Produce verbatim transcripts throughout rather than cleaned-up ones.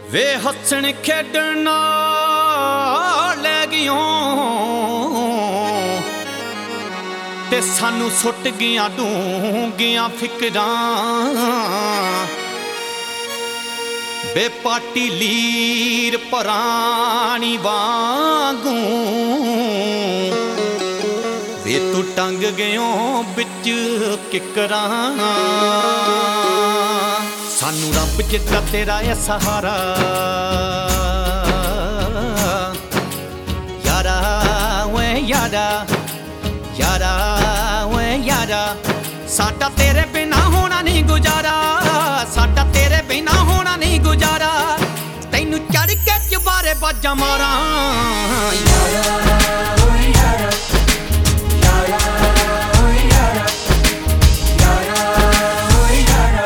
वे हसन खेडण नाल लै गियों ते सानू सुट गियां डूंगियां फिकरां वे पाटी लीर परानी वांगू वे तू टंग गयों बिच किकरां सानू रब जिद्दा तेरा है सहारा यारा वे यारा यारा वे यारा साडा तेरे बिना होना नहीं गुजारा साडा तेरे बिना होना नहीं गुजारा तैनू चढ़ के चबारे बाजा मारा यारा वे यारा यारा वे यारा यारा वे यारा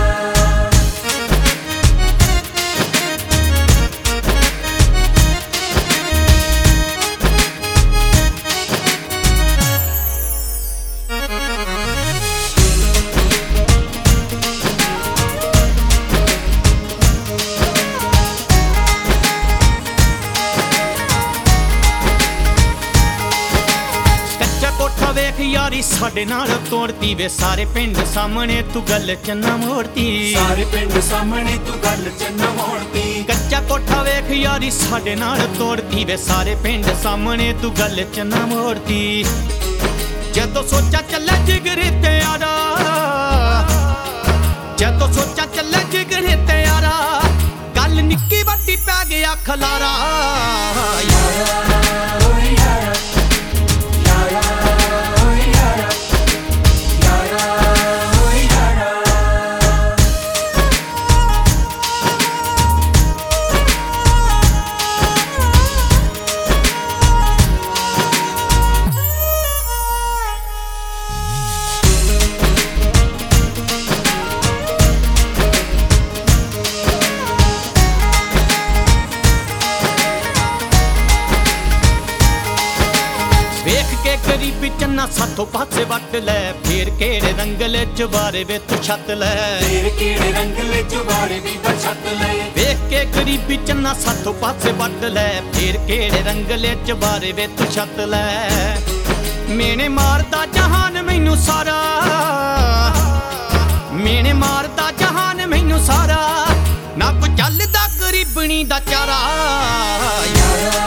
वेख यारी साडे नाल तोड़ती वे सारे पिंड सामने तू गल चन्ना मोड़ती सारे पिंड सामने तू गल चन्ना मोड़ती कच्चा कोठा वेख यारी साडे नाल तोड़ती वे सारे पिंड सामने तू गल चन्ना मोड़ती जदों सोचा चले जिगरे ते यारा जदों सोचा चले जिगरे ते यारा गल निक्की वड्डी पै गया खलारा यारा ओए यारा यारा गरीबी चन्ना साथों पासे वट लै फिर केड़े रंगले चुबारे वे तू छत लै फिर केड़े रंगले चुबारे वी छत लै वेख के गरीबी चन्ना साथों पासे वट लै फिर केड़े रंगले चुबारे वे तू छत लै मेने मारदा जहान मैनू सारा मेने मारदा जहान मैनू सारा ना कोई चलदा गरीबनी दा चारा यारा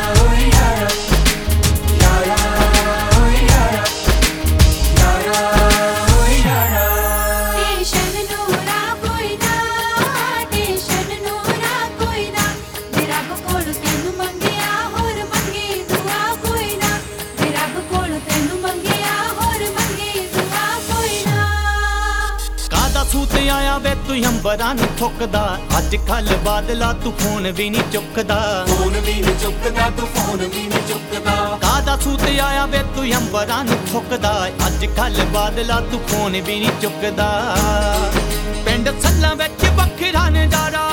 सूत आया वे तू अंबरां नूं ठुकदा अज कल बादला तू फोन भी नहीं चुकदा फोन भी नहीं चुकदा तू फोन भी नहीं चुकदा कादा सूत आया वे तू अंबरां नूं ठुकदा अज कल बादला तू फोन भी नहीं चुकदा पिंड सल्लां विच बखरा नजारा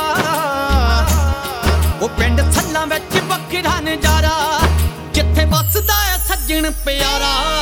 ओ पिंड सल्लां विच बखरा नजारा जिथे बसदा है सज्जण प्यारा।